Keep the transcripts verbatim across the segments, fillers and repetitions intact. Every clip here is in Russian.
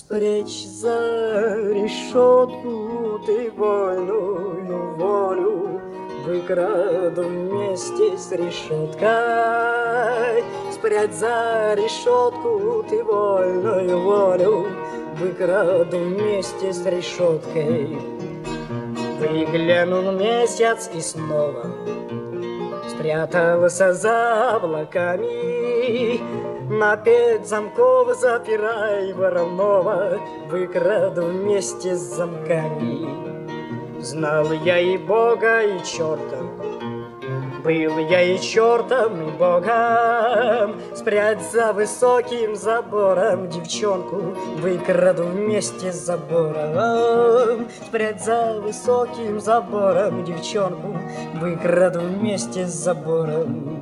Спрячь за решетку ты вольную волю, выкраду вместе с решеткой. Спрячь за решетку ты вольную волю, выкраду вместе с решеткой. Выглянул месяц и снова спрятался за облаками. На пять замков запирай воровного, выкраду вместе с замками. Знал я и Бога, и черта, был я и чертом, и Богом. Спрячь за высоким забором девчонку, выкраду вместе с забором. Спрячь за высоким забором девчонку, выкраду вместе с забором.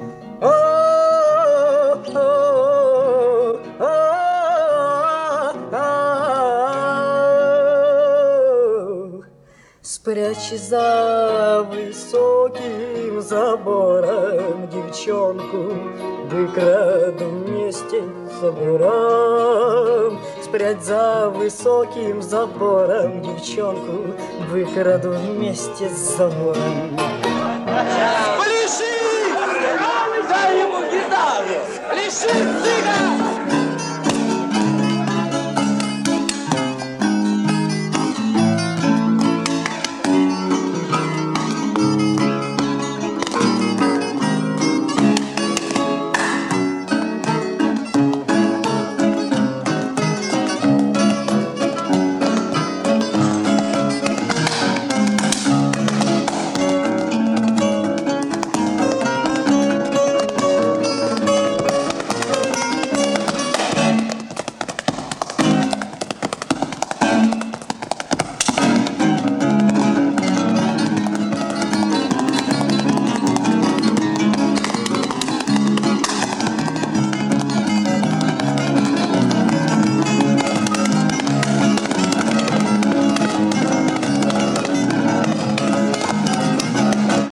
Спрячь за высоким забором девчонку, выкраду вместе с забором. Спрячь за высоким забором девчонку, выкраду вместе с забором. Пляши! Дай ему гитару! Пляши, цыган!